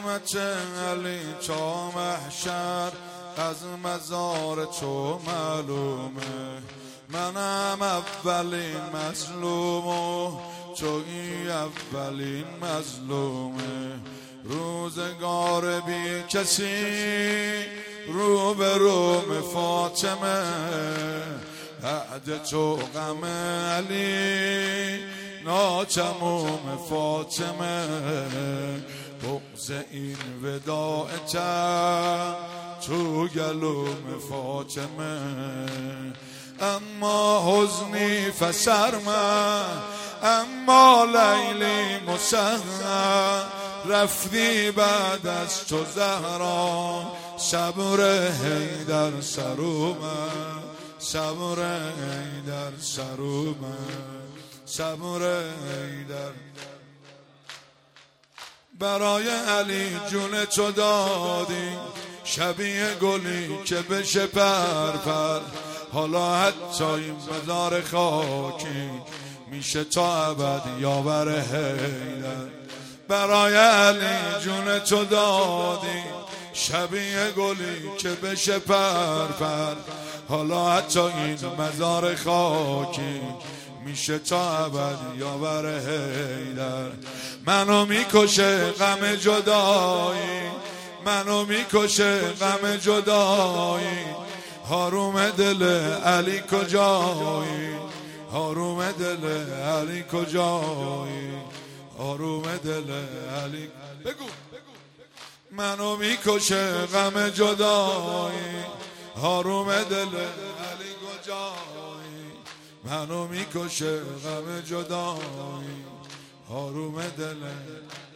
چه علی چا محشر از مزار چو معلومه منم اولین مظلوم و چوی اولین مظلومه روزگار بی کسی رو به روم فاطمه بعد چو غم علی ناچموم فاطمه بغض این وداع چند چو گلوم فاطمه اما حزنی فسرمه اما لیلی مسهر رفتی بعد از تو زهرا صبر حیدر سرومه صبر حیدر سرومه صبر حیدر برای علی جون تو دادی شبیه گلی که بشه پرپر حالا حتی این مزار خاکی میشه تا ابد یاور حیدر برای علی جون تو دادی شبیه گلی که بشه پرپر حالا حتی این مزار خاکی میشه تا ابد یاور حیدر منو میکشه غم جدایی منو میکشه غم جدایی حروم دل علی کجایی حروم دل علی کجایی حروم دل علی بگو منو میکشه غم جدایی حروم دل علی کجایی منو میکشه غم جدایی حروم دل